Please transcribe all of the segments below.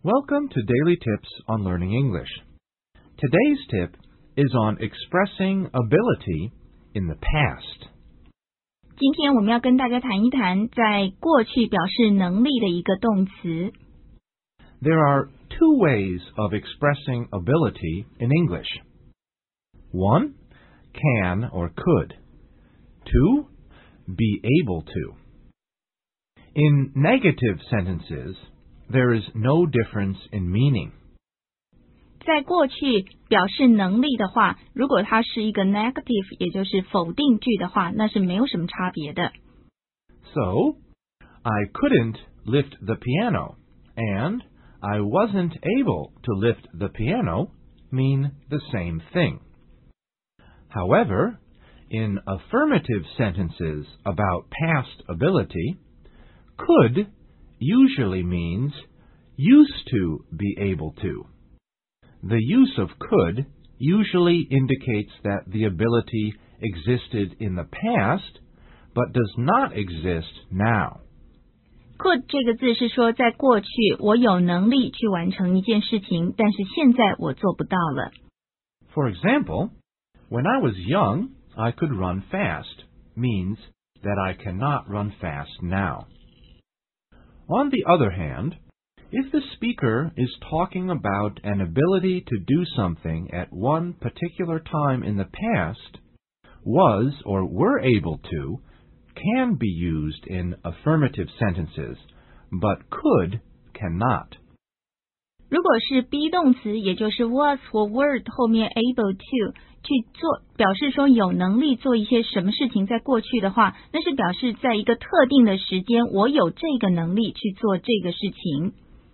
Welcome to Daily Tips on Learning English. Today's tip is on expressing ability in the past. 今天我们要跟大家谈一谈在过去表示能力的一个动词。 There are two ways of expressing ability in English. One, can or could. Two, be able to. In negative sentences, there is no difference in meaning. 在过去表示能力的话，如果它是一个 negative， 也就是否定句的话，那是没有什么差别的。 So, I couldn't lift the piano, and I wasn't able to lift the piano mean the same thing. However, in affirmative sentences about past ability, could usually means used to be able to. The use of could usually indicates that the ability existed in the past, but does not exist now. Could 这个字是说在过去我有能力去完成一件事情，但是现在我做不到了。 For example, when I was young, I could run fast, means that I cannot run fast now. On the other hand, if the speaker is talking about an ability to do something at one particular time in the past, was or were able to can be used in affirmative sentences, but could cannot. 如果是 be 动词，也就是 was 或 were 后面 able to 去做，表示说有能力做一些什么事情，在过去的话，那是表示在一个特定的时间，我有这个能力去做这个事情。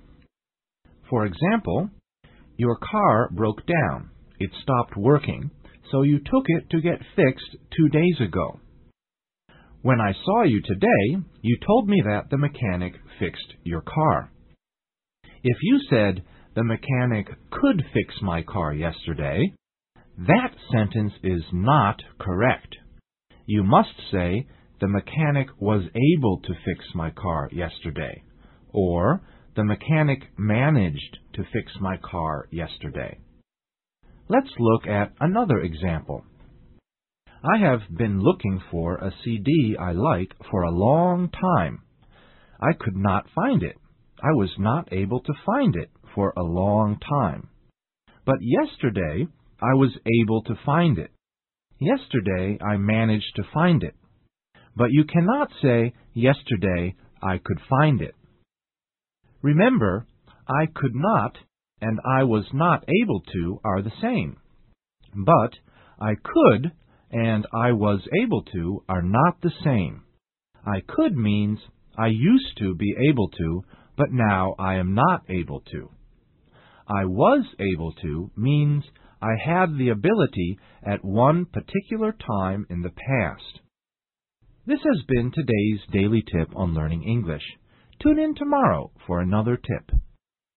For example, your car broke down. It stopped working, so you took it to get fixed 2 days ago. When I saw you today, you told me that the mechanic fixed your car. If you said, the mechanic could fix my car yesterday, that sentence is not correct. You must say, the mechanic was able to fix my car yesterday, or the mechanic managed to fix my car yesterday. Let's look at another example. I have been looking for a CD I like for a long time. I could not find it. I was not able to find it for a long time. But yesterday, I was able to find it. Yesterday, I managed to find it. But you cannot say, yesterday, I could find it. Remember, I could not and I was not able to are the same. But I could and I was able to are not the same. I could means I used to be able to, but now I am not able to. I was able to means I had the ability at one particular time in the past. This has been today's daily tip on learning English. Tune in tomorrow for another tip.